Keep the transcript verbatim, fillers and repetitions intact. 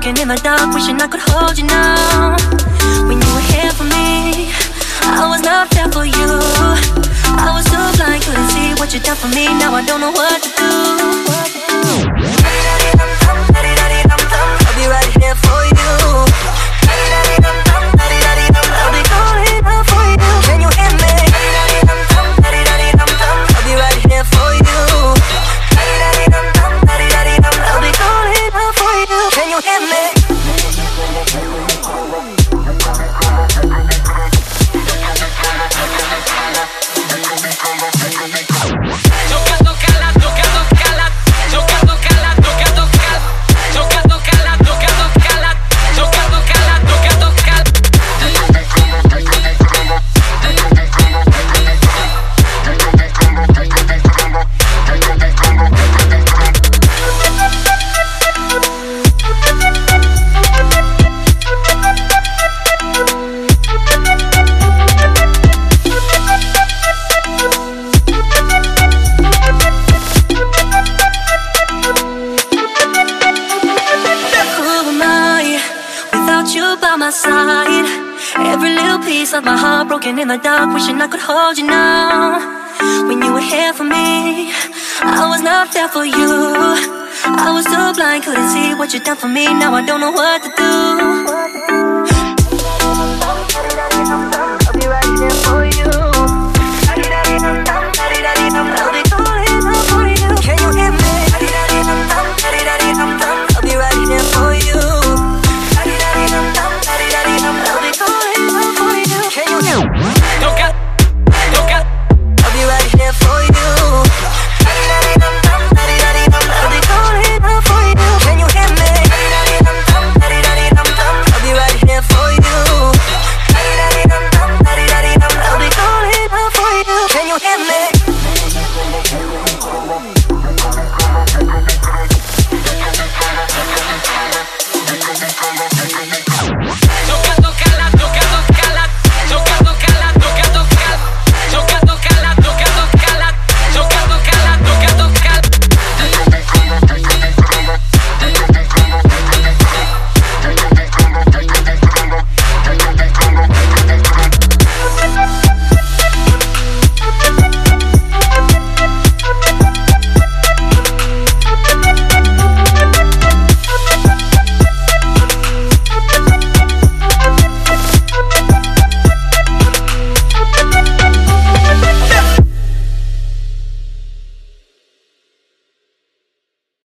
heartbroken in the dark, wishing I could hold you now. When you were here for me, I was not there for you. I was so blind, couldn't see what you done for me. Now I don't know what to do. I'll be right here for you. I'll be calling out for you. Can you hear me? I'll be right here for you. I'll be calling out for you. Can you hear me? Of my heart broken in the dark, wishing I could hold you now. When you were here for me, I was not there for you. I was so blind, couldn't see what you done for me. Now I don't know what to do.